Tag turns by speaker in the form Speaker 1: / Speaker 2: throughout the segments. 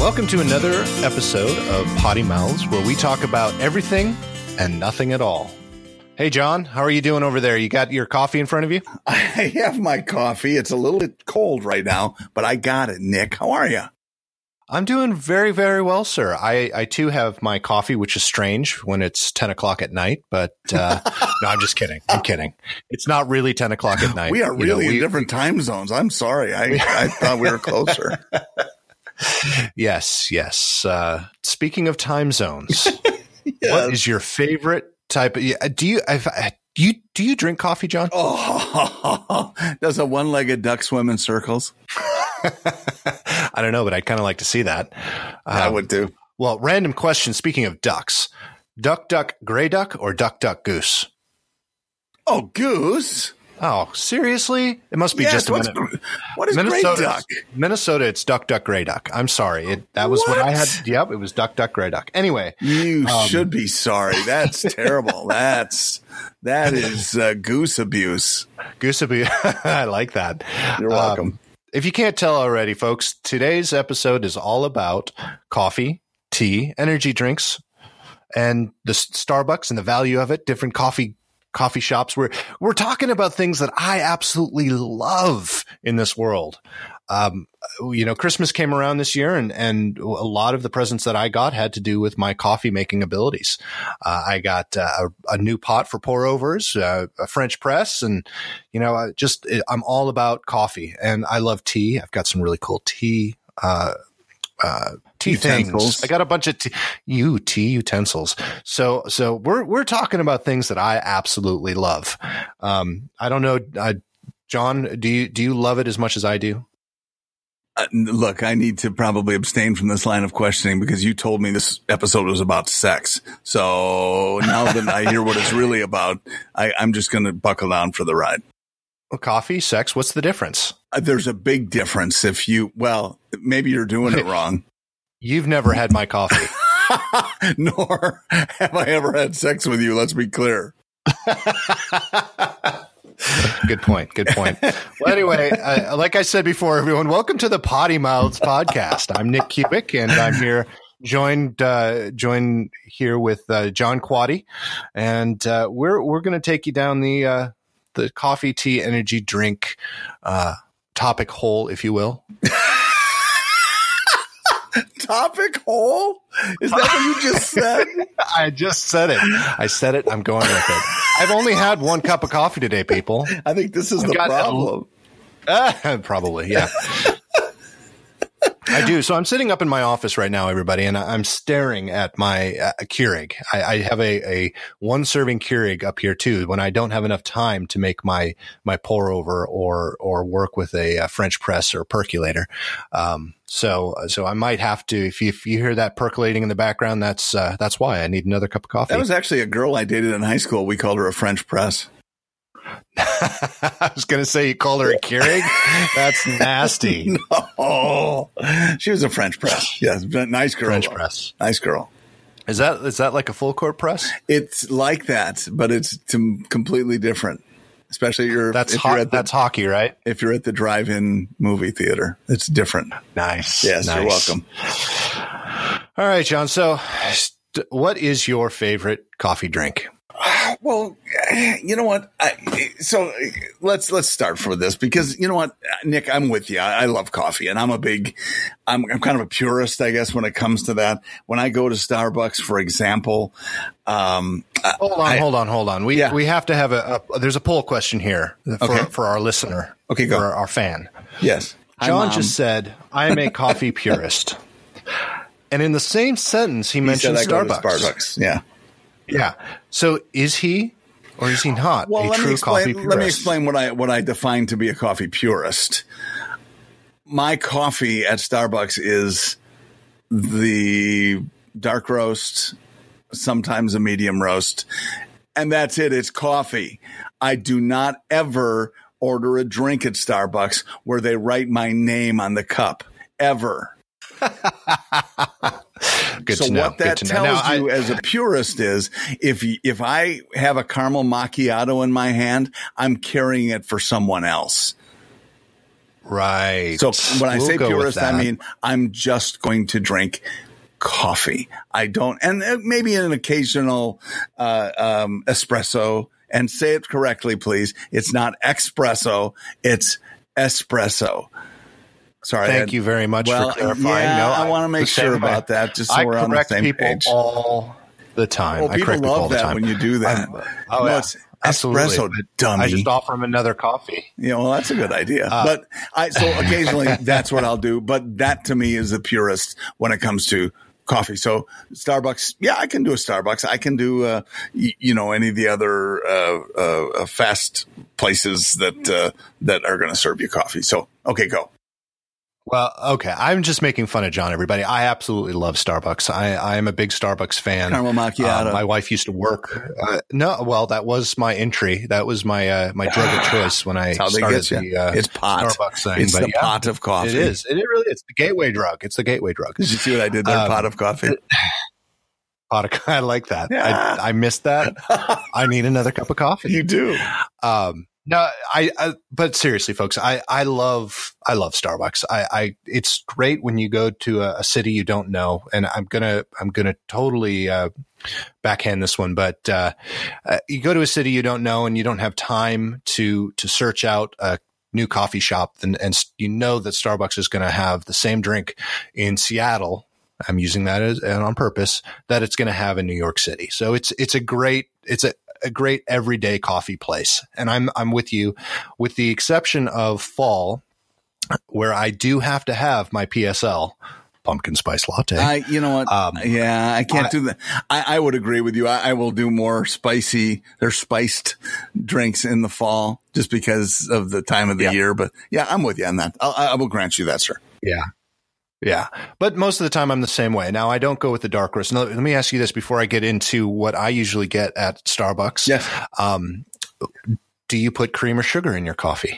Speaker 1: Welcome to another episode of Potty Mouths, where we talk about everything and nothing at all. Hey, John, how are you doing over there? You got your coffee in front of you?
Speaker 2: I have my coffee. It's a little bit cold right now, but I got it, Nick. How are you?
Speaker 1: I'm doing very, very well, sir. I too have my coffee, which is strange when it's 10 o'clock at night, but no, I'm just kidding. I'm kidding. It's not really 10 o'clock at night.
Speaker 2: We are really in different time zones. I'm sorry. I thought we were closer.
Speaker 1: Yes. Speaking of time zones, What is your favorite type of, do you drink coffee, John?
Speaker 2: Oh, does a one-legged duck swim in circles?
Speaker 1: I don't know, but I'd kind of like to see that.
Speaker 2: I would too.
Speaker 1: Well, random question. Speaking of ducks, duck, gray duck, or duck, goose?
Speaker 2: Oh, goose.
Speaker 1: Oh, seriously? It must be just a minute.
Speaker 2: What is gray duck?
Speaker 1: Minnesota, it's duck, gray duck. I'm sorry. That was what I had. Yep, it was duck, gray duck. Anyway.
Speaker 2: You should be sorry. That's terrible. That is goose abuse.
Speaker 1: Goose abuse. I like that.
Speaker 2: You're welcome.
Speaker 1: If you can't tell already, folks, today's episode is all about coffee, tea, energy drinks, and the Starbucks and the value of it, different coffee shops. We're talking about things that I absolutely love in this world. Christmas came around this year, and a lot of the presents that I got had to do with my coffee making abilities. I got a new pot for pour overs, a French press, and I'm all about coffee, and I love tea. I've got some really cool tea things. I got a bunch of tea utensils. So we're talking about things that I absolutely love. I don't know, John, do you love it as much as I do?
Speaker 2: Look, I need to probably abstain from this line of questioning because you told me this episode was about sex. So now that I hear what it's really about, I'm just going to buckle down for the ride.
Speaker 1: Well, coffee, sex, what's the difference?
Speaker 2: There's a big difference maybe you're doing it wrong.
Speaker 1: You've never had my coffee.
Speaker 2: Nor have I ever had sex with you. Let's be clear.
Speaker 1: Good point. Well, anyway, like I said before, everyone, welcome to the Potty Mouths podcast. I'm Nick Kubik, and I'm here joined here with John Quaddy, and we're going to take you down the coffee, tea, energy drink topic hole, if you will.
Speaker 2: Topic hole? Is that what you just said?
Speaker 1: I just said it. I said it. I'm going with it. I've only had one cup of coffee today, people.
Speaker 2: I think this is the problem.
Speaker 1: Probably, yeah. I do. So I'm sitting up in my office right now, everybody, and I'm staring at my Keurig. I have a one serving Keurig up here too when I don't have enough time to make my pour over or work with a French press or percolator. So I might have to, if you hear that percolating in the background, that's why I need another cup of coffee.
Speaker 2: That was actually a girl I dated in high school. We called her a French press.
Speaker 1: I was going to say you called her a Keurig. That's nasty.
Speaker 2: No, she was a French press. Yes, nice girl.
Speaker 1: French press.
Speaker 2: Nice girl.
Speaker 1: Is that like a full court press?
Speaker 2: It's like that, but it's completely different. Especially
Speaker 1: that's hockey, right?
Speaker 2: If you're at the drive-in movie theater, it's different.
Speaker 1: Nice.
Speaker 2: Yes,
Speaker 1: nice.
Speaker 2: You're welcome.
Speaker 1: All right, John. So, what is your favorite coffee drink?
Speaker 2: Well, you know what? So let's start for this because you know what, Nick, I'm with you. I love coffee, and I'm kind of a purist, I guess, when it comes to that. When I go to Starbucks, for example,
Speaker 1: hold on. We have to have there's a poll question here for our listener.
Speaker 2: Okay, go.
Speaker 1: For our fan.
Speaker 2: Yes.
Speaker 1: John just said, I am a coffee purist. And in the same sentence, he mentioned Starbucks.
Speaker 2: Starbucks. Yeah.
Speaker 1: Yeah. So is he or is he not a true coffee purist?
Speaker 2: Let me explain what I define to be a coffee purist. My coffee at Starbucks is the dark roast, sometimes a medium roast, and that's it. It's coffee. I do not ever order a drink at Starbucks where they write my name on the cup, ever.
Speaker 1: Good
Speaker 2: so
Speaker 1: to know.
Speaker 2: What that tells you as a purist is if I have a caramel macchiato in my hand, I'm carrying it for someone else.
Speaker 1: Right.
Speaker 2: So when I
Speaker 1: We'll
Speaker 2: say
Speaker 1: go with
Speaker 2: purist, I
Speaker 1: that.
Speaker 2: mean I'm just going to drink coffee. I don't, and maybe an occasional espresso. And say it correctly, please. It's not espresso, it's espresso. Sorry.
Speaker 1: Thank you very much for clarifying.
Speaker 2: Yeah,
Speaker 1: No,
Speaker 2: I want to make
Speaker 1: the same
Speaker 2: sure
Speaker 1: way.
Speaker 2: about that, just so
Speaker 1: I
Speaker 2: we're on the
Speaker 1: correct
Speaker 2: same
Speaker 1: people
Speaker 2: page.
Speaker 1: all the time.
Speaker 2: Well,
Speaker 1: I
Speaker 2: people
Speaker 1: correct people all
Speaker 2: love
Speaker 1: the
Speaker 2: that
Speaker 1: time.
Speaker 2: when you do that.
Speaker 1: Oh,
Speaker 2: No,
Speaker 1: yeah.
Speaker 2: it's
Speaker 1: Absolutely.
Speaker 2: espresso, dummy.
Speaker 1: I just offer them another coffee.
Speaker 2: Yeah, well, that's a good idea. But so occasionally that's what I'll do. But that to me is the purest when it comes to coffee. So Starbucks, yeah, I can do a Starbucks. I can do, any of the other fast places that are going to serve you coffee. So, okay, go.
Speaker 1: Well, okay. I'm just making fun of John, everybody. I absolutely love Starbucks. I am a big Starbucks fan.
Speaker 2: Caramel macchiato.
Speaker 1: My wife used to work. That was my entry. That was my my drug of choice when I
Speaker 2: That's how they
Speaker 1: started
Speaker 2: get you.
Speaker 1: the
Speaker 2: It's pot.
Speaker 1: Starbucks thing.
Speaker 2: It's the pot of coffee.
Speaker 1: It is. It really is. The gateway drug. It's the gateway drug.
Speaker 2: Did you see what I did there? Pot of coffee.
Speaker 1: I like that.
Speaker 2: Yeah.
Speaker 1: I missed that. I need another cup of coffee.
Speaker 2: You do.
Speaker 1: No, but seriously, folks, I love Starbucks. It's great when you go to a city you don't know, and I'm gonna totally, backhand this one, but, you go to a city you don't know and you don't have time to search out a new coffee shop, and you know that Starbucks is going to have the same drink in Seattle. I'm using that on purpose, that it's going to have in New York City. So it's a great everyday coffee place. And I'm with you, with the exception of fall, where I do have to have my PSL, pumpkin spice latte.
Speaker 2: You know what? I can't do that. I would agree with you. I will do more spiced drinks in the fall just because of the time of the year. But yeah, I'm with you on that. I will grant you that, sir.
Speaker 1: Yeah. Yeah. But most of the time I'm the same way. Now I don't go with the dark roast. Now, let me ask you this before I get into what I usually get at Starbucks.
Speaker 2: Yes.
Speaker 1: Do you put cream or sugar in your coffee?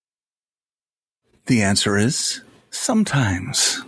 Speaker 2: The answer is sometimes.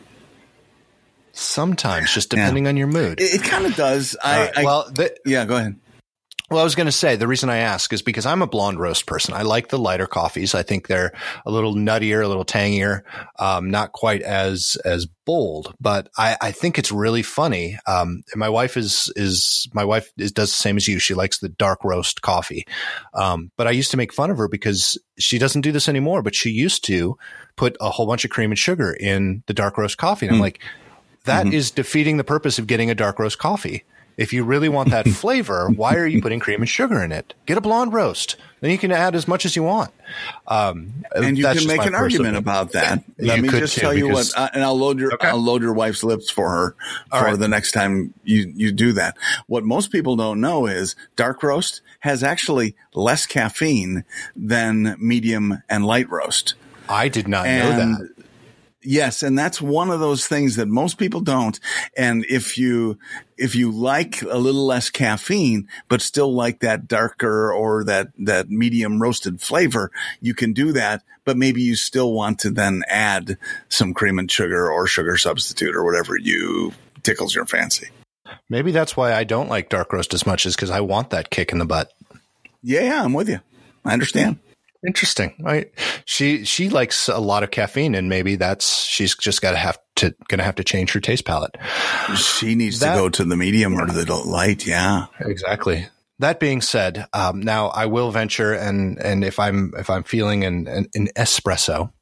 Speaker 1: Sometimes, just depending on your mood.
Speaker 2: It kind of does. Yeah, go ahead.
Speaker 1: Well, I was going to say, the reason I ask is because I'm a blonde roast person. I like the lighter coffees. I think they're a little nuttier, a little tangier, not quite as bold, but I think it's really funny. And my wife does the same as you. She likes the dark roast coffee. But I used to make fun of her because she doesn't do this anymore, but she used to put a whole bunch of cream and sugar in the dark roast coffee. And I'm like, that is defeating the purpose of getting a dark roast coffee. If you really want that flavor, why are you putting cream and sugar in it? Get a blonde roast. Then you can add as much as you want.
Speaker 2: And you can make an argument about that. Let me just tell you what, and I'll load your wife's lips for her for the next time you do that. What most people don't know is dark roast has actually less caffeine than medium and light roast.
Speaker 1: I did not know that.
Speaker 2: Yes, and that's one of those things that most people don't. And if you like a little less caffeine, but still like that darker or that medium roasted flavor, you can do that. But maybe you still want to then add some cream and sugar or sugar substitute or whatever tickles your fancy.
Speaker 1: Maybe that's why I don't like dark roast as much, is because I want that kick in the butt.
Speaker 2: Yeah, I'm with you. I understand.
Speaker 1: Interesting. She likes a lot of caffeine, and maybe she's just gonna have to change her taste palette.
Speaker 2: She needs to go to the medium or the light. Yeah,
Speaker 1: exactly. That being said, now I will venture, and if I'm feeling an espresso,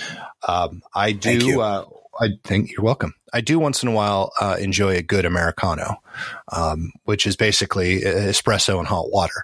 Speaker 1: I do.
Speaker 2: Thank you.
Speaker 1: I think you're welcome. I do once in a while enjoy a good Americano, which is basically espresso and hot water.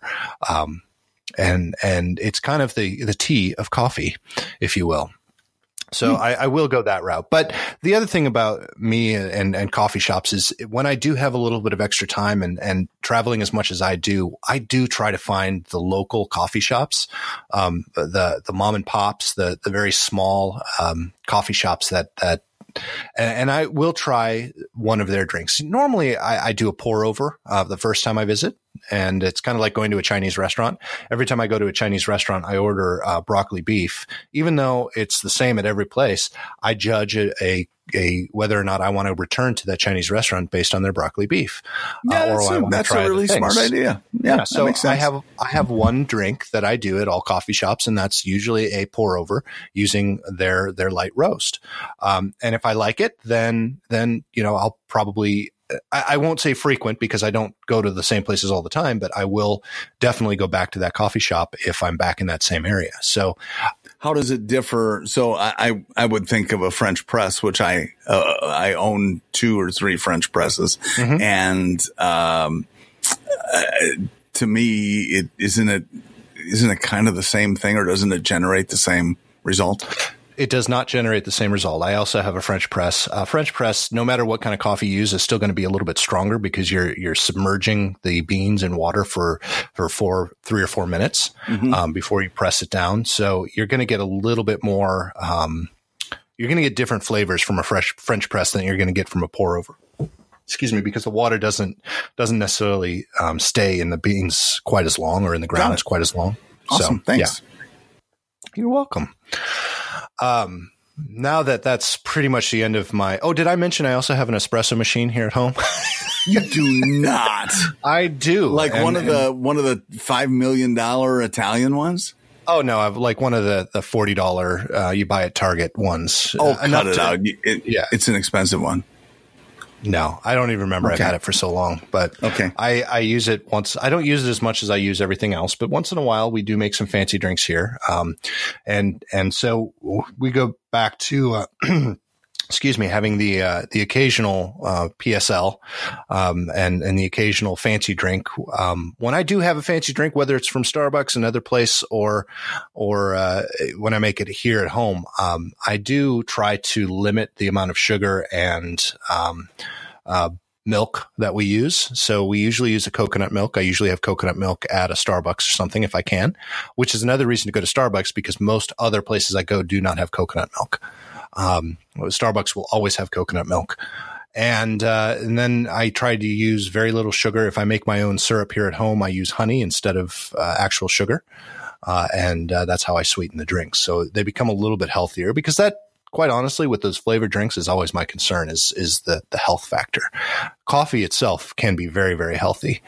Speaker 1: And it's kind of the tea of coffee, if you will. So I will go that route. But the other thing about me and coffee shops is when I do have a little bit of extra time and traveling as much as I do try to find the local coffee shops, the mom and pops, the very small, coffee shops that and I will try one of their drinks. Normally I do a pour over, the first time I visit. And it's kind of like going to a Chinese restaurant. Every time I go to a Chinese restaurant, I order broccoli beef. Even though it's the same at every place, I judge a whether or not I want to return to that Chinese restaurant based on their broccoli beef.
Speaker 2: Yeah, that's a really smart idea. Yeah,
Speaker 1: so
Speaker 2: that makes sense.
Speaker 1: I have one drink that I do at all coffee shops, and that's usually a pour over using their light roast. And if I like it, then I'll probably, I won't say frequent because I don't go to the same places all the time, but I will definitely go back to that coffee shop if I'm back in that same area. So
Speaker 2: how does it differ? So I would think of a French press, which I own 2 or 3 French presses. Mm-hmm. And to me, isn't it kind of the same thing, or doesn't it generate the same result?
Speaker 1: It does not generate the same result. I also have a French press. French press, no matter what kind of coffee you use, is still going to be a little bit stronger because you're submerging the beans in water for 3 or 4 minutes before you press it down. So you're going to get a little bit more. You're going to get different flavors from a French press than you're going to get from a pour over. Excuse me, because the water doesn't necessarily stay in the beans quite as long, or in the grounds quite as long.
Speaker 2: Awesome.
Speaker 1: So,
Speaker 2: thanks.
Speaker 1: Yeah. You're welcome. Now that's pretty much the end of my, did I mention I also have an espresso machine here at home?
Speaker 2: You do not.
Speaker 1: I do.
Speaker 2: Like one of the $5 million Italian ones?
Speaker 1: Oh no, I've like one of the $40, you buy at Target ones.
Speaker 2: Cut it out. It's an expensive one.
Speaker 1: No, I don't even remember. Okay. I've had it for so long, but
Speaker 2: okay.
Speaker 1: I use it once. I don't use it as much as I use everything else, but once in a while we do make some fancy drinks here. And so we go back to, excuse me, having the occasional, PSL, and the occasional fancy drink. When I do have a fancy drink, whether it's from Starbucks, another place, or when I make it here at home, I do try to limit the amount of sugar and, milk that we use. So we usually use a coconut milk. I usually have coconut milk at a Starbucks or something if I can, which is another reason to go to Starbucks, because most other places I go do not have coconut milk. Starbucks will always have coconut milk. And then I try to use very little sugar. If I make my own syrup here at home, I use honey instead of actual sugar. And that's how I sweeten the drinks. So they become a little bit healthier, because that, quite honestly, with those flavored drinks is always my concern is the health factor. Coffee itself can be very, very healthy.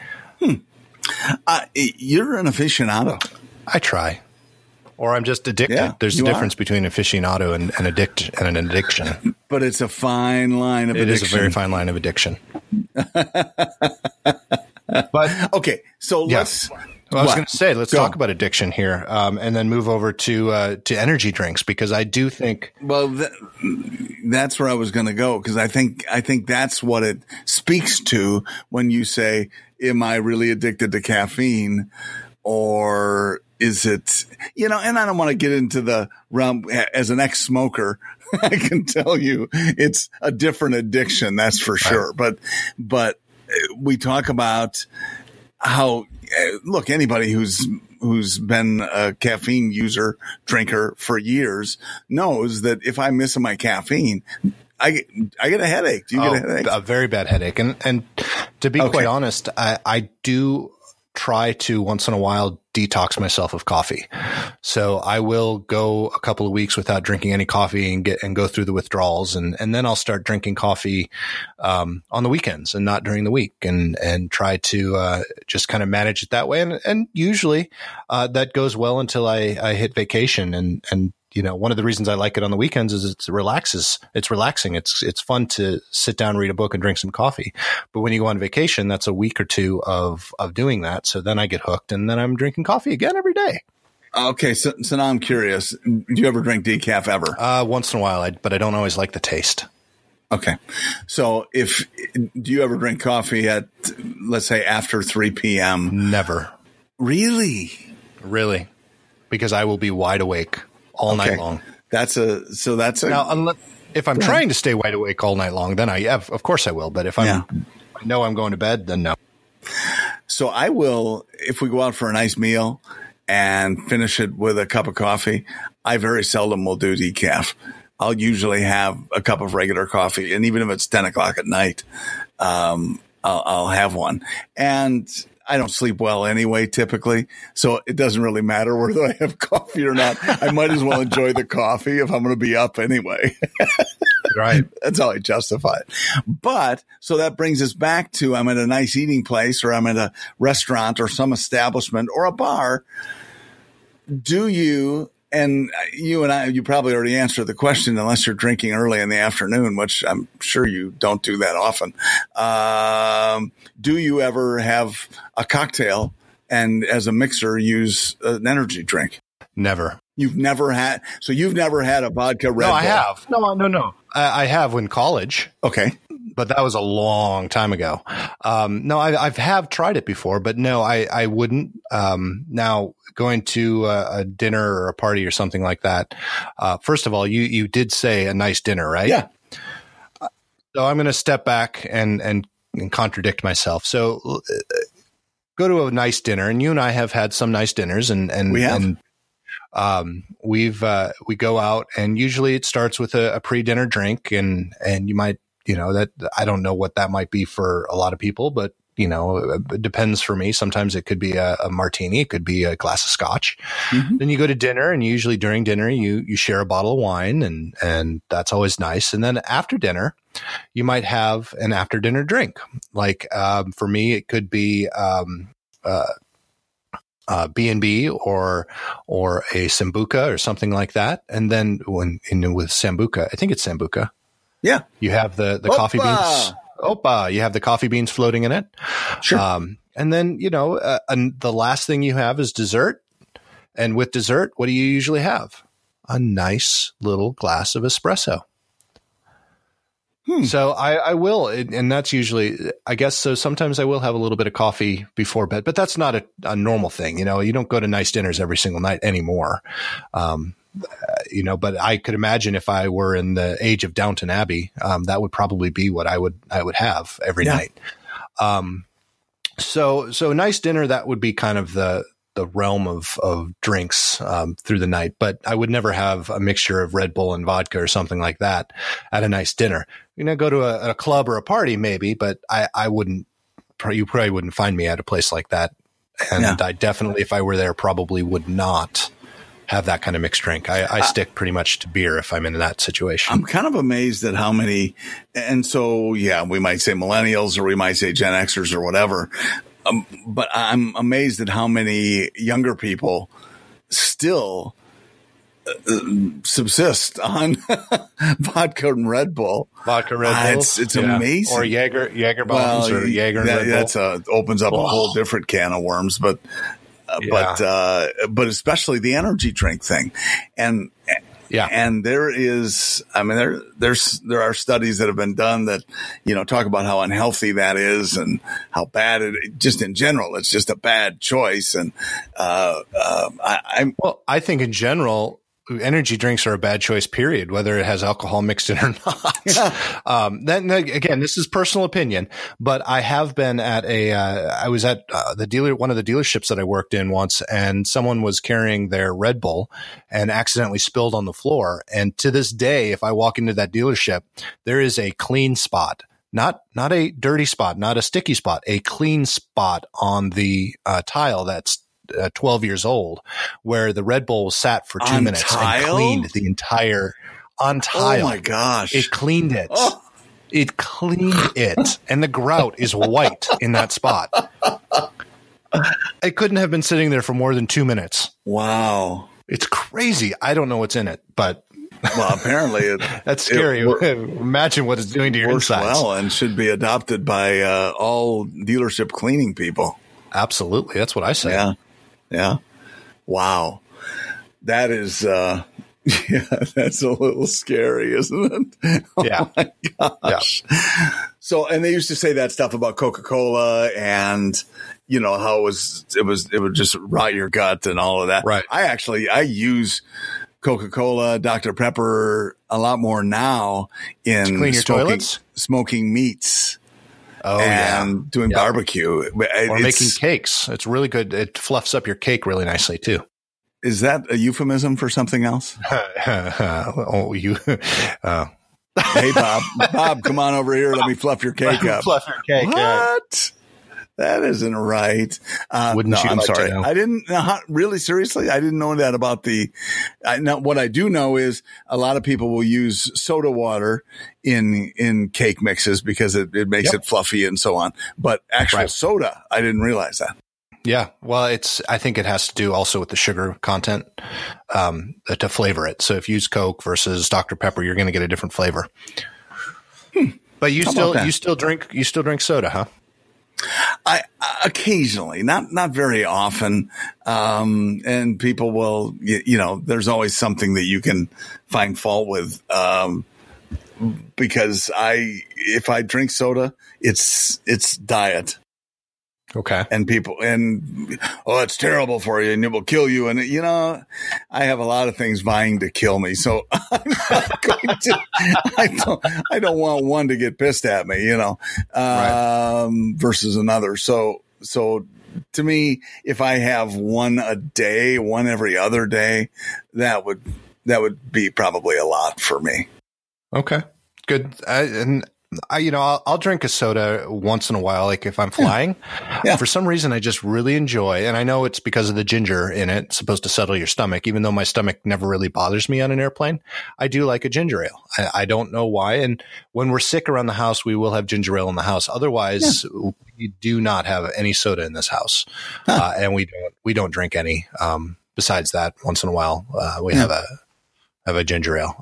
Speaker 2: You're an aficionado.
Speaker 1: I try. Or I'm just addicted.
Speaker 2: Yeah,
Speaker 1: there's a difference between aficionado and an addiction.
Speaker 2: But it's a fine line of addiction.
Speaker 1: It is a very fine line of addiction.
Speaker 2: But okay, so let's.
Speaker 1: Well, I was going to say, let's talk about addiction here, and then move over to energy drinks, because I do think.
Speaker 2: Well, that's where I was going to go, because I think that's what it speaks to when you say, "Am I really addicted to caffeine?" Or is it, and I don't want to get into the realm as an ex-smoker. I can tell you it's a different addiction. That's for sure. But we talk about how, look, anybody who's been a caffeine drinker for years knows that if I miss my caffeine, I get a headache. Do you get a headache?
Speaker 1: A very bad headache. And to be quite honest, I do try to once in a while detox myself of coffee. So I will go a couple of weeks without drinking any coffee and go through the withdrawals. And then I'll start drinking coffee, on the weekends and not during the week, and try to, just kind of manage it that way. And usually, that goes well until I hit vacation. And one of the reasons I like it on the weekends is it's relaxing. It's fun to sit down, read a book, and drink some coffee. But when you go on vacation, that's a week or two of doing that. So then I get hooked, and then I'm drinking coffee again every day.
Speaker 2: Okay. So now I'm curious. Do you ever drink decaf ever?
Speaker 1: Once in a while, but I don't always like the taste.
Speaker 2: Okay. So do you ever drink coffee at, let's say, after 3 p.m.?
Speaker 1: Never.
Speaker 2: Really?
Speaker 1: Really. Because I will be wide awake all night long. That's a
Speaker 2: now,
Speaker 1: if I'm trying to stay wide awake all night long, then of course I will. But if I know I'm going to bed, then no.
Speaker 2: So I will, if we go out for a nice meal and finish it with a cup of coffee, I very seldom will do decaf. I'll usually have a cup of regular coffee. And even if it's 10 o'clock at night, I'll have one. And I don't sleep well anyway, typically. So it doesn't really matter whether I have coffee or not. I might as well enjoy the coffee if I'm going to be up anyway.
Speaker 1: Right.
Speaker 2: That's how I justify it. But so that brings us back to I'm at a nice eating place, or I'm at a restaurant or some establishment or a bar. Do you, and you and I, you probably already answered the question, unless you're drinking early in the afternoon, which I'm sure you don't do that often. Do you ever have a cocktail and as a mixer use an energy drink?
Speaker 1: Never.
Speaker 2: You've never had a vodka Red Bull?
Speaker 1: No, I have. No. I have in college.
Speaker 2: Okay.
Speaker 1: But that was a long time ago. No, I have tried it before, but no, I wouldn't. Now going to a dinner or a party or something like that. First of all, you did say a nice dinner, right?
Speaker 2: Yeah.
Speaker 1: So I'm going to step back and contradict myself. So go to a nice dinner, and you and I have had some nice dinners, and
Speaker 2: we have.
Speaker 1: We go out, and usually it starts with a pre-dinner drink, and you might, that I don't know what that might be for a lot of people, but it depends for me. Sometimes it could be a martini, it could be a glass of scotch. Mm-hmm. Then you go to dinner, and usually during dinner you share a bottle of wine, and that's always nice. And then after dinner, you might have an after dinner drink. Like for me, it could be B&B or a Sambuca or something like that. And then with Sambuca, I think it's Sambuca.
Speaker 2: Yeah.
Speaker 1: You have the coffee beans. You have the coffee beans floating in it.
Speaker 2: Sure.
Speaker 1: And then, the last thing you have is dessert. And with dessert, what do you usually have? A nice little glass of espresso. So I will, and that's usually, I guess, so sometimes I will have a little bit of coffee before bed, but that's not a normal thing. You don't go to nice dinners every single night anymore. But I could imagine if I were in the age of Downton Abbey, that would probably be what I would have every night. So a nice dinner, that would be kind of the realm of drinks through the night, but I would never have a mixture of Red Bull and vodka or something like that at a nice dinner. Go to a club or a party maybe, but I wouldn't. You probably wouldn't find me at a place like that, and I definitely, if I were there, probably would not have that kind of mixed drink. I stick pretty much to beer if I'm in that situation.
Speaker 2: I'm kind of amazed at how many, and so we might say millennials or we might say Gen Xers or whatever. But I'm amazed at how many younger people still subsist on vodka and Red Bull.
Speaker 1: Vodka Red Bull.
Speaker 2: It's amazing.
Speaker 1: Or Jaeger bombs or Jaeger and Red Bull.
Speaker 2: Opens up a whole different can of worms, but especially the energy drink thing. And there is, there are studies that have been done that, talk about how unhealthy that is and how bad just in general, it's just a bad choice. And,
Speaker 1: I think in general, energy drinks are a bad choice, period, whether it has alcohol mixed in or not. Then again, this is personal opinion, but I have been at I was at one of the dealerships that I worked in once, and someone was carrying their Red Bull and accidentally spilled on the floor. And to this day, if I walk into that dealership, there is a clean spot, not a dirty spot, not a sticky spot, a clean spot on the tile that's 12 years old, where the Red Bull sat for 2 minutes and cleaned the entire on tile.
Speaker 2: Oh my gosh.
Speaker 1: It cleaned it. Oh. It cleaned it. And the grout is white in that spot. It couldn't have been sitting there for more than 2 minutes.
Speaker 2: Wow.
Speaker 1: It's crazy. I don't know what's in it, but
Speaker 2: apparently
Speaker 1: that's scary. Imagine what it's doing to your insides.
Speaker 2: Well, and should be adopted by all dealership cleaning people.
Speaker 1: Absolutely. That's what I say.
Speaker 2: Yeah. Wow. That is, that's a little scary, isn't it? Oh my gosh. Yeah. So, and they used to say that stuff about Coca-Cola and, how it would just rot your gut and all of that.
Speaker 1: Right.
Speaker 2: I use Coca-Cola, Dr. Pepper a lot more now in
Speaker 1: clean your toilets?
Speaker 2: Smoking meats.
Speaker 1: And
Speaker 2: doing barbecue.
Speaker 1: Or making cakes. It's really good. It fluffs up your cake really nicely too.
Speaker 2: Is that a euphemism for something else?
Speaker 1: Hey,
Speaker 2: Bob, come on over here. Let me fluff your cake up.
Speaker 1: Fluff your cake.
Speaker 2: What? That isn't right.
Speaker 1: Wouldn't you
Speaker 2: I'm
Speaker 1: like to
Speaker 2: sorry.
Speaker 1: know?
Speaker 2: I didn't really seriously. I didn't know that about what I do know is a lot of people will use soda water in cake mixes because it makes it fluffy and so on. But actual soda, I didn't realize that.
Speaker 1: Yeah. Well, I think it has to do also with the sugar content, to flavor it. So if you use Coke versus Dr. Pepper, you're going to get a different flavor. But you still drink soda, huh?
Speaker 2: I occasionally, not very often. And people will, there's always something that you can find fault with. Because if I drink soda, it's diet.
Speaker 1: Okay.
Speaker 2: And it's terrible for you and it will kill you. And, I have a lot of things vying to kill me. So I'm not going to, I don't want one to get pissed at me, versus another. So to me, if I have one a day, one every other day, that would be probably a lot for me.
Speaker 1: Okay, good. I'll drink a soda once in a while, like if I'm flying. Yeah. For some reason, I just really enjoy, and I know it's because of the ginger in it. It's supposed to settle your stomach, even though my stomach never really bothers me on an airplane. I do like a ginger ale. I don't know why. And when we're sick around the house, we will have ginger ale in the house. Otherwise, we do not have any soda in this house. And we don't drink any. Besides that, once in a while, we have a ginger ale.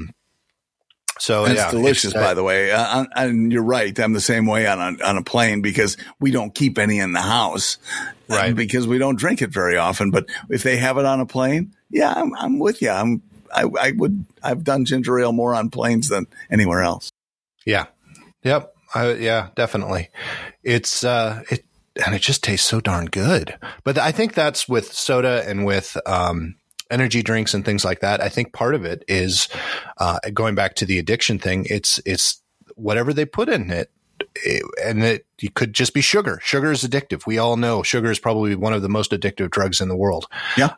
Speaker 1: So
Speaker 2: it's delicious, by the way. And you're right. I'm the same way on a plane because we don't keep any in the house, right? Because we don't drink it very often. But if they have it on a plane, I'm with you. I've done ginger ale more on planes than anywhere else.
Speaker 1: Yeah. Yep. Definitely. It's and it just tastes so darn good. But I think that's with soda and with energy drinks and things like that. I think part of it is going back to the addiction thing. It's whatever they put in it, and it could just be sugar. Sugar is addictive. We all know sugar is probably one of the most addictive drugs in the world. Yeah.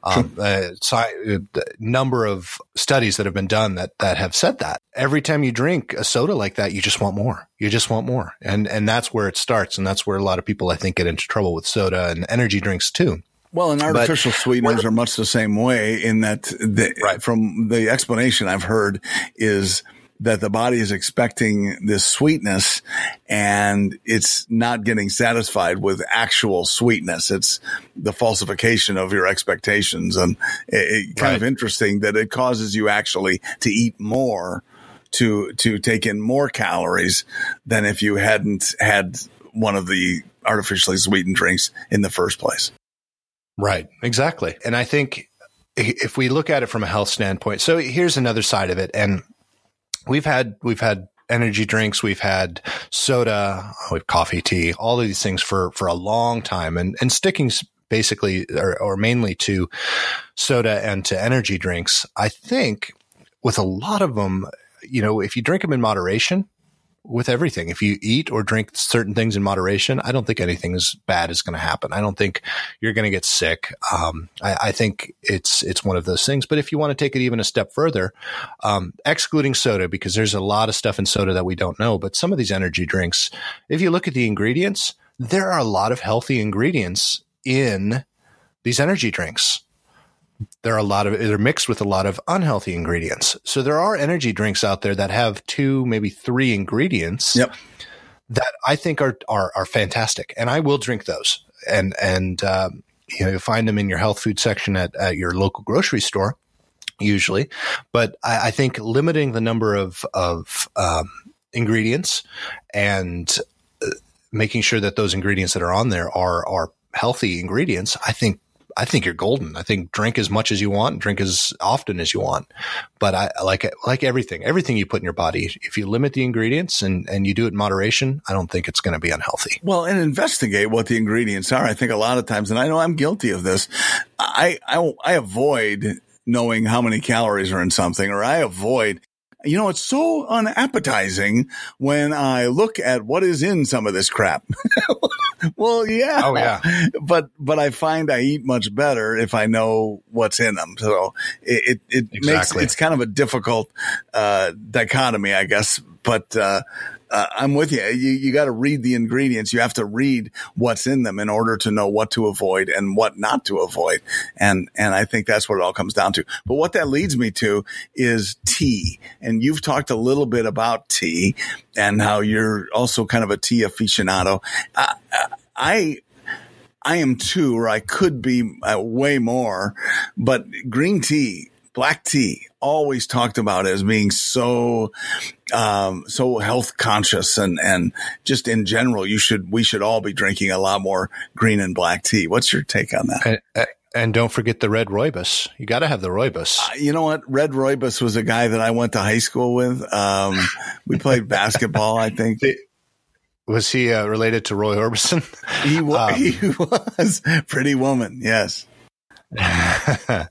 Speaker 1: Number of studies that have been done that have said that every time you drink a soda like that, you just want more. You just want more, and that's where it starts, and that's where a lot of people I think get into trouble with soda and energy drinks too.
Speaker 2: Well, and artificial sweeteners are much the same way in that from the explanation I've heard is that the body is expecting this sweetness and it's not getting satisfied with actual sweetness. It's the falsification of your expectations. And it kind of interesting that it causes you actually to eat more, to take in more calories than if you hadn't had one of the artificially sweetened drinks in the first place.
Speaker 1: Right. Exactly. And I think if we look at it from a health standpoint, so here's another side of it. And we've had energy drinks, we've had soda, we've coffee, tea, all of these things for a long time and sticking basically or mainly to soda and to energy drinks. I think with a lot of them, if you drink them in moderation, with everything. If you eat or drink certain things in moderation, I don't think anything bad is going to happen. I don't think you're going to get sick. I think it's one of those things. But if you want to take it even a step further, excluding soda, because there's a lot of stuff in soda that we don't know, but some of these energy drinks, if you look at the ingredients, there are a lot of healthy ingredients in these energy drinks. They're mixed with a lot of unhealthy ingredients. So there are energy drinks out there that have 2, maybe 3 ingredients that I think are fantastic. And I will drink those. And you'll find them in your health food section at your local grocery store usually. But I think limiting the number of ingredients and making sure that those ingredients that are on there are healthy ingredients, I think you're golden. I think drink as much as you want, drink as often as you want. But I like everything you put in your body. If you limit the ingredients and you do it in moderation, I don't think it's going to be unhealthy.
Speaker 2: Well, and investigate what the ingredients are. I think a lot of times, and I know I'm guilty of this, I avoid knowing how many calories are in something, or I avoid. It's so unappetizing when I look at what is in some of this crap. Well, yeah. Oh, yeah. But I find I eat much better if I know what's in them. So it makes, it's kind of a difficult dichotomy, I guess, But I'm with you. You got to read the ingredients. You have to read what's in them in order to know what to avoid and what not to avoid. And I think that's what it all comes down to. But what that leads me to is tea. And you've talked a little bit about tea and how you're also kind of a tea aficionado. I am too, or I could be way more, but green tea, black tea, always talked about as being so health conscious and just in general, we should all be drinking a lot more green and black tea. What's your take on that?
Speaker 1: And don't forget the red rooibos. You got to have the rooibos.
Speaker 2: You know what? Red rooibos was a guy that I went to high school with. We played basketball, I think.
Speaker 1: Was he related to Roy Orbison?
Speaker 2: He was. Pretty Woman, yes.
Speaker 1: I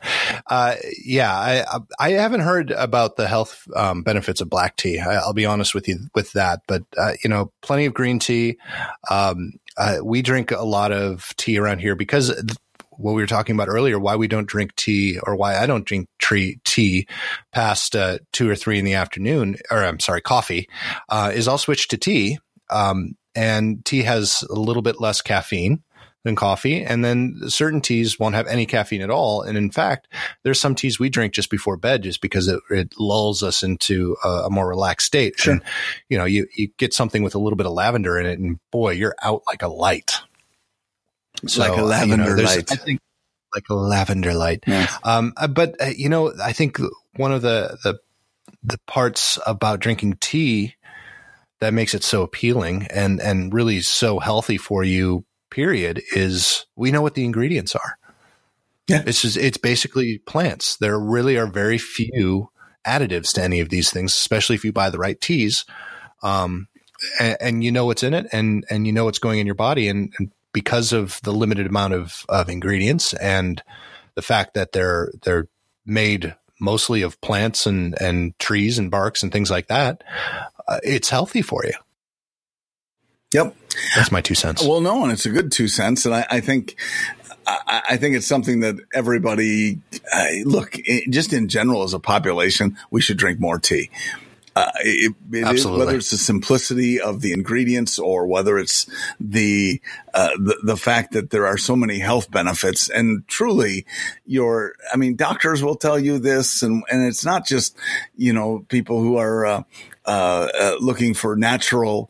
Speaker 1: haven't heard about the health benefits of black tea. I'll be honest with you with that, but plenty of green tea. We drink a lot of tea around here because what we were talking about earlier, why we don't drink tea or why I don't drink tea past 2 or 3 in the afternoon, or I'm sorry, coffee, is I'll switch to tea. And tea has a little bit less caffeine than coffee. And then certain teas won't have any caffeine at all. And in fact, there's some teas we drink just before bed just because it lulls us into a more relaxed state.
Speaker 2: Sure.
Speaker 1: And, you get something with a little bit of lavender in it and boy, you're out like a light. So,
Speaker 2: like a lavender light.
Speaker 1: I think like a lavender light.
Speaker 2: Yes.
Speaker 1: But I think one of the parts about drinking tea that makes it so appealing and really so healthy for you, period, is we know what the ingredients are.
Speaker 2: Yeah.
Speaker 1: It's basically plants. There really are very few additives to any of these things, especially if you buy the right teas. And you know what's in it and you know what's going in your body. And because of the limited amount of ingredients and the fact that they're made mostly of plants and trees and barks and things like that, it's healthy for you.
Speaker 2: Yep.
Speaker 1: That's my 2 cents.
Speaker 2: Well, no, and it's a good 2 cents. And I think it's something that everybody, just in general as a population, we should drink more tea. It is, whether it's the simplicity of the ingredients or whether it's the fact that there are so many health benefits, and truly doctors will tell you this, and it's not just, people who are, looking for natural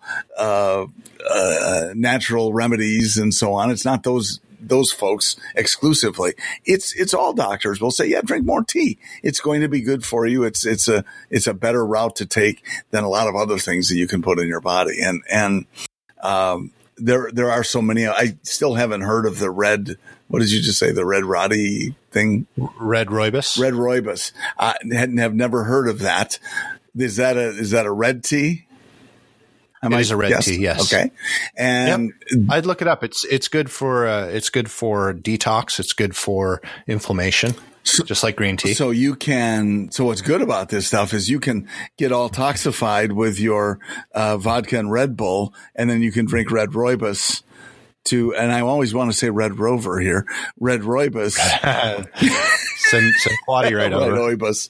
Speaker 2: remedies and so on. It's not those folks exclusively. It's all doctors will say, yeah, drink more tea. It's going to be good for you. It's a better route to take than a lot of other things that you can put in your body. And there are so many. I still haven't heard of the red. What did you just say? The red roddy thing?
Speaker 1: Red rooibos.
Speaker 2: Red rooibos. I have never heard of that. Is that a red tea?
Speaker 1: It is a red tea, yes.
Speaker 2: Okay. And
Speaker 1: I'd look it up. It's good for detox. It's good for inflammation, just like green tea.
Speaker 2: So what's good about this stuff is you can get all toxified with your vodka and Red Bull, and then you can drink red rooibos and I always want to say Red Rover here, red rooibos.
Speaker 1: Send Quaddy right over.
Speaker 2: Rooibos.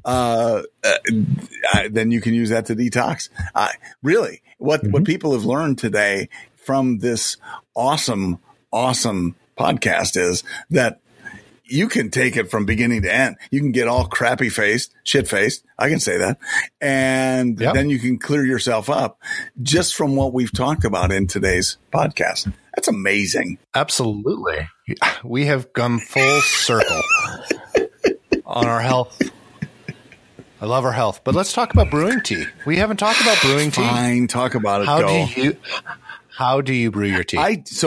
Speaker 2: Then you can use that to detox. Really, what people have learned today from this awesome podcast is that you can take it from beginning to end. You can get all shit-faced. I can say that. And then you can clear yourself up just from what we've talked about in today's podcast. That's amazing.
Speaker 1: Absolutely. We have come full circle on our health. I love our health, but let's talk about brewing tea. We haven't talked about brewing tea.
Speaker 2: Fine, talk about it.
Speaker 1: How do you brew your tea?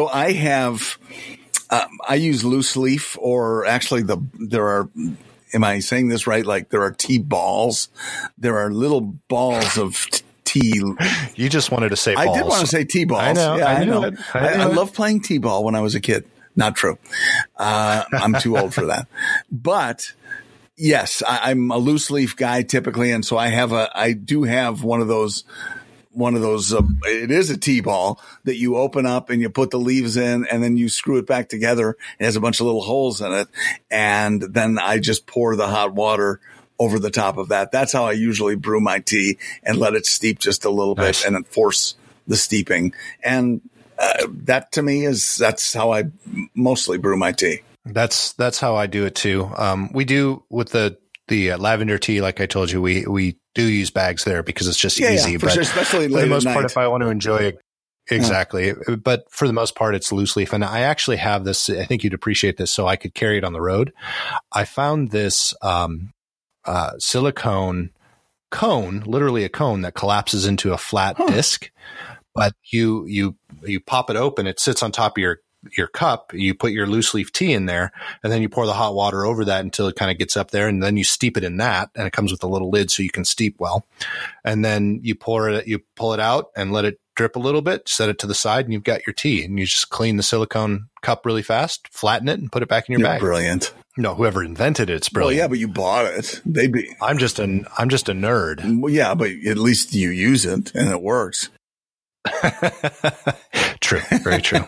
Speaker 2: I use loose leaf, or actually am I saying this right? Like there are tea balls. There are little balls of tea.
Speaker 1: You just wanted to say balls.
Speaker 2: I did want to say tea balls.
Speaker 1: I know.
Speaker 2: Yeah,
Speaker 1: I know.
Speaker 2: I love playing t-ball when I was a kid. Not true. I'm too old for that. But yes, I'm a loose leaf guy typically. And so I do have one of those, it is a tea ball that you open up and you put the leaves in and then you screw it back together. It has a bunch of little holes in it. And then I just pour the hot water over the top of that. That's how I usually brew my tea and let it steep just a little bit and then force the steeping. And that to me that's how I mostly brew my tea.
Speaker 1: That's how I do it too. We do with the lavender tea, like I told you, we do use bags there because it's just easy.
Speaker 2: Yeah,
Speaker 1: but
Speaker 2: sure, especially late
Speaker 1: for the most
Speaker 2: at
Speaker 1: part,
Speaker 2: night.
Speaker 1: if I want to enjoy it, exactly. Yeah. But for the most part, it's loose leaf. And I actually have this, I think you'd appreciate this, so I could carry it on the road. I found this silicone cone, literally a cone that collapses into a flat disc. But you pop it open, it sits on top of your cup, you put your loose leaf tea in there, and then you pour the hot water over that until it kind of gets up there, and then you steep it in that, and it comes with a little lid so you can steep well. And then you pull it out and let it drip a little bit, set it to the side, and you've got your tea. And you just clean the silicone cup really fast, flatten it, and put it back in your bag.
Speaker 2: Brilliant.
Speaker 1: No, whoever invented it's brilliant.
Speaker 2: Well, yeah, but you bought it.
Speaker 1: I'm just a nerd.
Speaker 2: Well, yeah, but at least you use it and it works.
Speaker 1: True. Very true.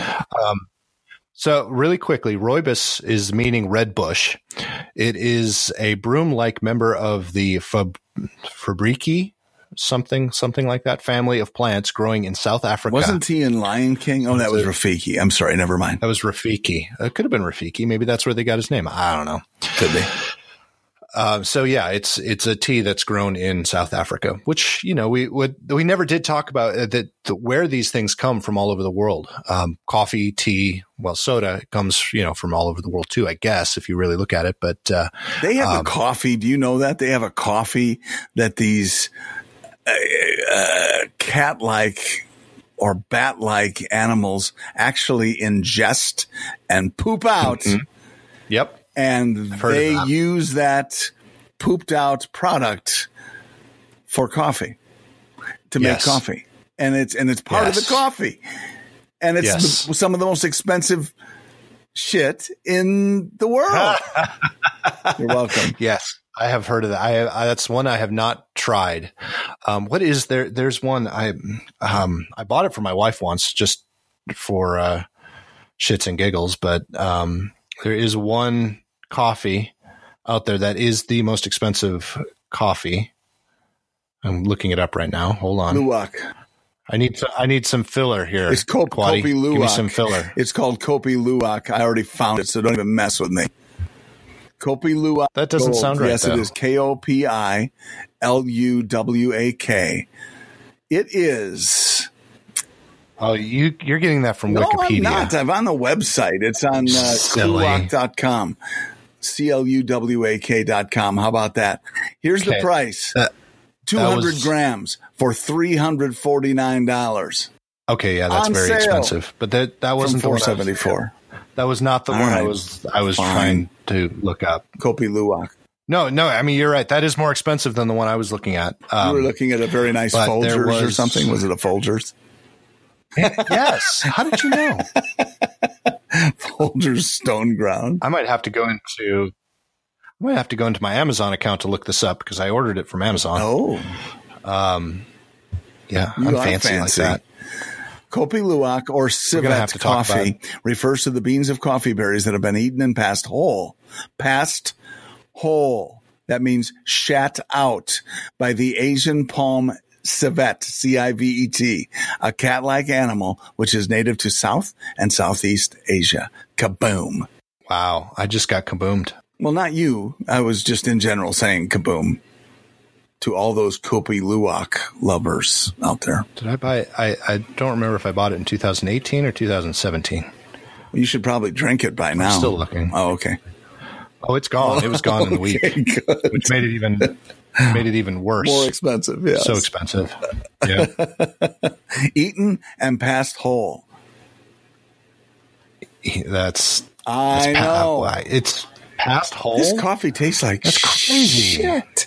Speaker 1: So really quickly, rooibos is meaning red bush. It is a broom-like member of the Fabrici, something like that, family of plants growing in South Africa.
Speaker 2: Wasn't he in Lion King? Oh, that was Rafiki. I'm sorry. Never mind.
Speaker 1: That was Rafiki. It could have been Rafiki. Maybe that's where they got his name. I don't know.
Speaker 2: Could be.
Speaker 1: So yeah, it's a tea that's grown in South Africa, which, we never did talk about where these things come from all over the world. Coffee, tea, well, soda comes, from all over the world too, I guess, if you really look at it. But,
Speaker 2: they have a coffee. Do you know that they have a coffee that these, cat-like or bat-like animals actually ingest and poop out?
Speaker 1: Mm-hmm. Yep.
Speaker 2: And they use that pooped out product for coffee to make coffee. And it's part of the coffee. And it's some of the most expensive shit in the world. You're welcome.
Speaker 1: Yes, I have heard of that. That's one I have not tried. What is there? There's one I bought it for my wife once just for shits and giggles, but there is one coffee out there that is the most expensive coffee. I'm looking it up right now. Hold on.
Speaker 2: Luwak.
Speaker 1: I need some filler here.
Speaker 2: It's called
Speaker 1: Kopi
Speaker 2: Luwak.
Speaker 1: Give me some filler.
Speaker 2: It's called Kopi Luwak. I already found it, so don't even mess with me. Kopi Luwak.
Speaker 1: That doesn't sound right.
Speaker 2: Yes,
Speaker 1: though.
Speaker 2: It is KOPILUWAK. It is.
Speaker 1: Oh, you're getting that from Wikipedia.
Speaker 2: No, I'm not. I'm on the website. It's on Kluwak.com. CLUWAK.com. How about that? Here's the price. 200 grams for $349.
Speaker 1: Okay, yeah, that's very expensive. But that wasn't
Speaker 2: from $474.
Speaker 1: That was not the one I was trying to look up.
Speaker 2: Kopi Luwak.
Speaker 1: No, I mean, you're right. That is more expensive than the one I was looking at.
Speaker 2: You were looking at a very nice Folgers or something. Was it a Folgers?
Speaker 1: Yes. How did you know?
Speaker 2: Folgers Stone Ground.
Speaker 1: I might have to go into my Amazon account to look this up because I ordered it from Amazon.
Speaker 2: Oh.
Speaker 1: Yeah, I'm fancy like that.
Speaker 2: Kopi Luwak or civet coffee refers to the beans of coffee berries that have been eaten and passed whole. Passed whole. That means shat out by the Asian palm civet, civet, a cat-like animal which is native to South and Southeast Asia. Kaboom.
Speaker 1: Wow, I just got kaboomed.
Speaker 2: Well, not you. I was just in general saying kaboom to all those Kopi Luwak lovers out there.
Speaker 1: Did I buy it? I don't remember if I bought it in 2018 or 2017.
Speaker 2: Well, you should probably drink it by now.
Speaker 1: I'm still looking.
Speaker 2: Oh, okay.
Speaker 1: Oh, it's gone. It was gone in a week,
Speaker 2: good.
Speaker 1: Which made it even worse.
Speaker 2: More expensive, yes.
Speaker 1: So expensive. Yeah.
Speaker 2: Eaten and passed whole.
Speaker 1: I know. It's passed whole.
Speaker 2: This coffee tastes like
Speaker 1: That's crazy.
Speaker 2: Shit.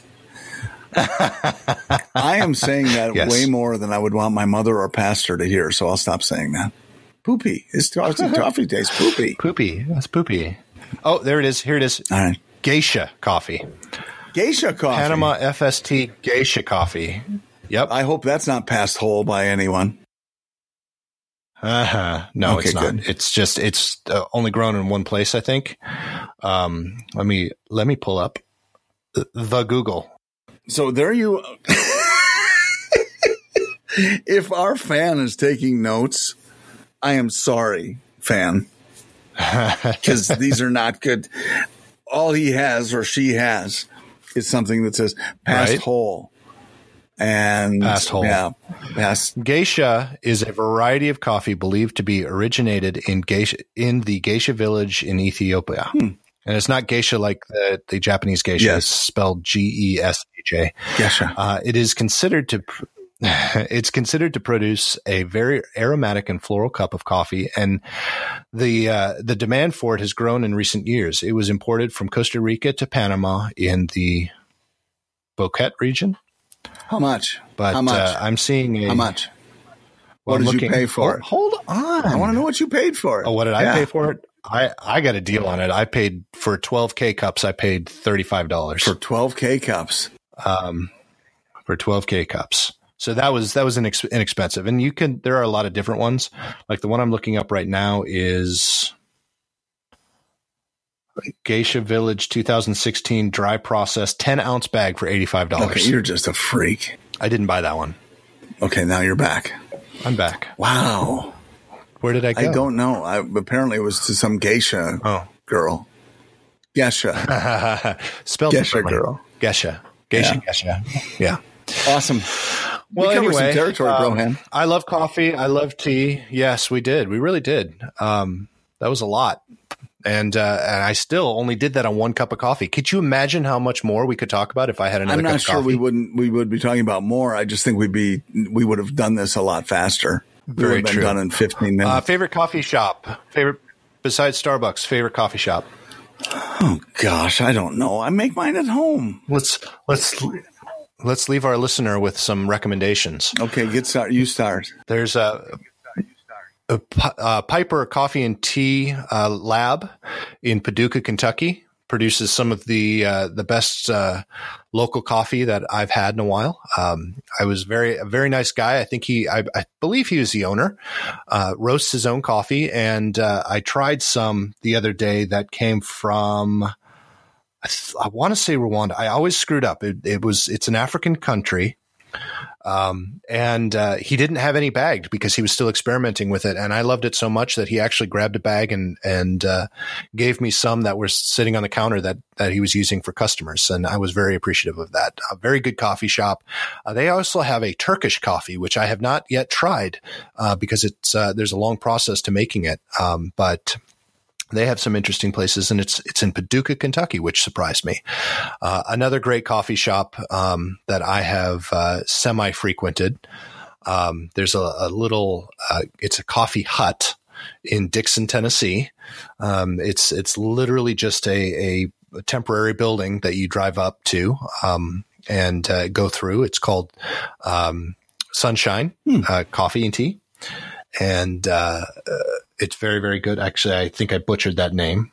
Speaker 2: I am saying that way more than I would want my mother or pastor to hear, so I'll stop saying that. Poopy. This coffee tastes poopy.
Speaker 1: Poopy. That's poopy. Oh, there it is. Here it is.
Speaker 2: All right.
Speaker 1: Geisha coffee.
Speaker 2: Geisha coffee.
Speaker 1: Panama FST Geisha coffee. Yep.
Speaker 2: I hope that's not passed whole by anyone.
Speaker 1: No,
Speaker 2: okay,
Speaker 1: it's not.
Speaker 2: Good.
Speaker 1: It's only grown in one place, I think. Let me pull up the Google.
Speaker 2: So there you. If our fan is taking notes, I am sorry, fan, because these are not good. All he has or she has is something that says past hole. And
Speaker 1: past hole.
Speaker 2: Yeah,
Speaker 1: Geisha is a variety of coffee believed to be originated in the Geisha village in Ethiopia. And it's not geisha like the Japanese geisha.
Speaker 2: Yes.
Speaker 1: It's spelled Gesha.
Speaker 2: Geisha.
Speaker 1: It is considered to produce a very aromatic and floral cup of coffee, and the demand for it has grown in recent years. It was imported from Costa Rica to Panama in the Boquete region.
Speaker 2: How much?
Speaker 1: But
Speaker 2: How much?
Speaker 1: I'm seeing
Speaker 2: How much? What did you pay for it?
Speaker 1: Hold on.
Speaker 2: I want to know what you paid for it.
Speaker 1: Oh, what did I pay for it? I got a deal on it. I paid for 12K cups. I paid $35
Speaker 2: for 12K cups.
Speaker 1: For 12K cups. So that was inexpensive. And there are a lot of different ones. Like the one I'm looking up right now is Geisha Village 2016 dry process 10-ounce bag for $85.
Speaker 2: Okay, you're just a freak.
Speaker 1: I didn't buy that one.
Speaker 2: Okay, now you're back.
Speaker 1: I'm back.
Speaker 2: Wow.
Speaker 1: Where did I go?
Speaker 2: I don't know. Apparently it was to some geisha girl. Geisha.
Speaker 1: Spelled
Speaker 2: Geisha girl.
Speaker 1: Geisha. Yeah.
Speaker 2: Awesome.
Speaker 1: Well,
Speaker 2: we covered
Speaker 1: anyway,
Speaker 2: some territory, Brohan.
Speaker 1: I love coffee. I love tea. Yes, we did. We really did. That was a lot. And I still only did that on one cup of coffee. Could you imagine how much more we could talk about if I had another cup of coffee?
Speaker 2: I'm not sure we would be talking about more. I just think we would have done this a lot faster.
Speaker 1: Very
Speaker 2: would have been done in 15 minutes.
Speaker 1: Favorite coffee shop? Besides Starbucks, favorite coffee shop?
Speaker 2: Oh gosh, I don't know. I make mine at home.
Speaker 1: Let's leave our listener with some recommendations.
Speaker 2: Okay, you start.
Speaker 1: There's a Piper Coffee and Tea Lab in Paducah, Kentucky. Produces some of the best local coffee that I've had in a while. I was a very nice guy. I think I believe he was the owner. Roasts his own coffee, and I tried some the other day that came from I want to say Rwanda. I always screwed up. It's an African country. And he didn't have any bagged because he was still experimenting with it. And I loved it so much that he actually grabbed a bag and gave me some that were sitting on the counter that he was using for customers. And I was very appreciative of that. A very good coffee shop. They also have a Turkish coffee, which I have not yet tried, because there's a long process to making it. But they have some interesting places, and it's in Paducah, Kentucky, which surprised me. Another great coffee shop that I have semi-frequented. There's a little it's a coffee hut in Dixon, Tennessee. It's literally just a temporary building that you drive up to and go through. It's called Sunshine Coffee and Tea, and it's very, very good. Actually, I think I butchered that name.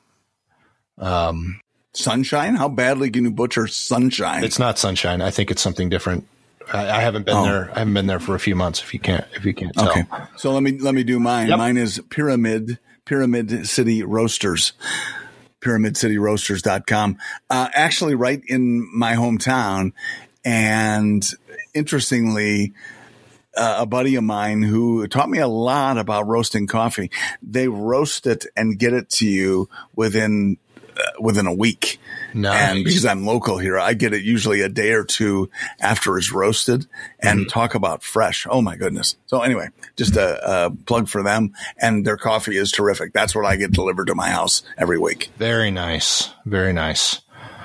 Speaker 2: Sunshine? How badly can you butcher Sunshine?
Speaker 1: It's not Sunshine. I think it's something different. I haven't been there. I haven't been there for a few months. If you can't tell.
Speaker 2: Okay. So let me do mine.
Speaker 1: Yep.
Speaker 2: Mine is Pyramid City Roasters. PyramidCityRoasters.com. Actually, right in my hometown, and interestingly, a buddy of mine who taught me a lot about roasting coffee. They roast it and get it to you within a week.
Speaker 1: Nice.
Speaker 2: And because I'm local here, I get it usually a day or two after it's roasted, and talk about fresh. Oh my goodness. So anyway, just a plug for them, and their coffee is terrific. That's what I get delivered to my house every week.
Speaker 1: Very nice. Very nice.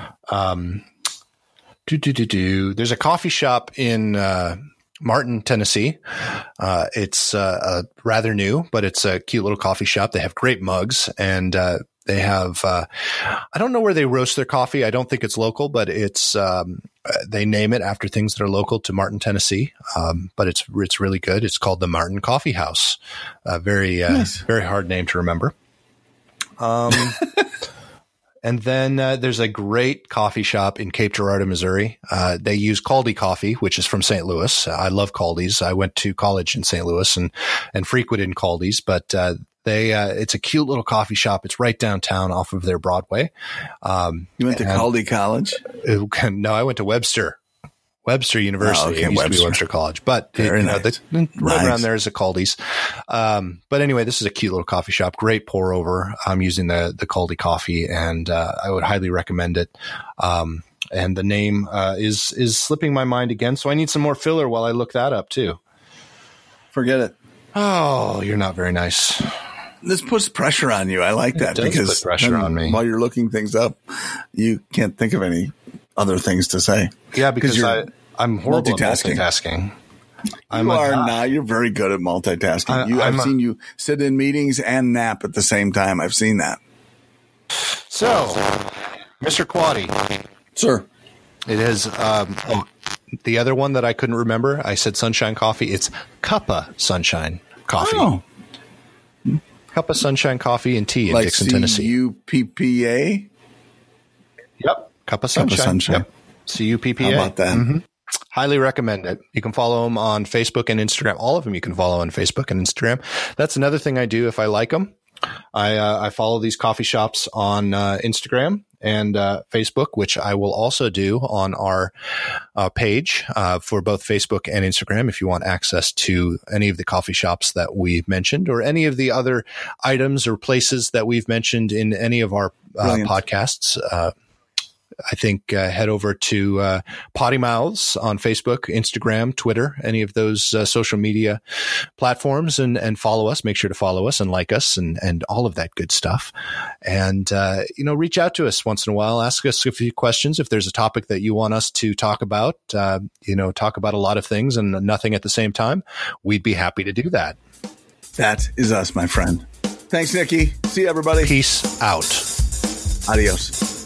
Speaker 1: There's a coffee shop in, Martin, Tennessee. It's rather new, but it's a cute little coffee shop. They have great mugs, and they have I don't know where they roast their coffee. I don't think it's local, but it's they name it after things that are local to Martin, Tennessee. But it's really good. It's called the Martin Coffee House. Very hard name to remember. And then there's a great coffee shop in Cape Girardeau, Missouri. They use Caldi coffee, which is from St. Louis. I love Caldi's. I went to college in St. Louis and frequented Caldi's, but It's a cute little coffee shop. It's right downtown off of their Broadway.
Speaker 2: You went to Caldy College?
Speaker 1: No, I went to Webster University.
Speaker 2: Okay,
Speaker 1: it used to be Webster College, but
Speaker 2: nice.
Speaker 1: Right around there is a Caldy's. But anyway, this is a cute little coffee shop. Great pour over. I'm using the Caldy coffee, and I would highly recommend it. And the name is slipping my mind again, so I need some more filler while I look that up too.
Speaker 2: Forget it.
Speaker 1: Oh, you're not very nice.
Speaker 2: This puts pressure on you. I like that because
Speaker 1: put pressure on me.
Speaker 2: While you're looking things up, you can't think of any other things to say.
Speaker 1: Yeah, because I'm horrible at multitasking.
Speaker 2: You are not. You're very good at multitasking. I've seen you sit in meetings and nap at the same time. I've seen that.
Speaker 1: So, Mr. Quaddy.
Speaker 2: Sir.
Speaker 1: It is the other one that I couldn't remember. I said Sunshine Coffee. It's Cuppa Sunshine Coffee.
Speaker 2: Oh.
Speaker 1: Cuppa Sunshine Coffee and Tea in
Speaker 2: like
Speaker 1: Dixon, Tennessee.
Speaker 2: CUPPA?
Speaker 1: Yep. Cuppa Sunshine. Yep. CUPPA.
Speaker 2: How about that?
Speaker 1: Mm-hmm. Highly recommend it. You can follow them on Facebook and Instagram. All of them you can follow on Facebook and Instagram. That's another thing I do if I like them. I follow these coffee shops on Instagram and Facebook, which I will also do on our page for both Facebook and Instagram if you want access to any of the coffee shops that we've mentioned or any of the other items or places that we've mentioned in any of our podcasts. I think head over to Potty Mouths on Facebook, Instagram, Twitter, any of those social media platforms and follow us. Make sure to follow us and like us and all of that good stuff. And, reach out to us once in a while. Ask us a few questions. If there's a topic that you want us to talk about, talk about a lot of things and nothing at the same time, we'd be happy to do that.
Speaker 2: That is us, my friend. Thanks, Nikki. See you, everybody.
Speaker 1: Peace out.
Speaker 2: Adios.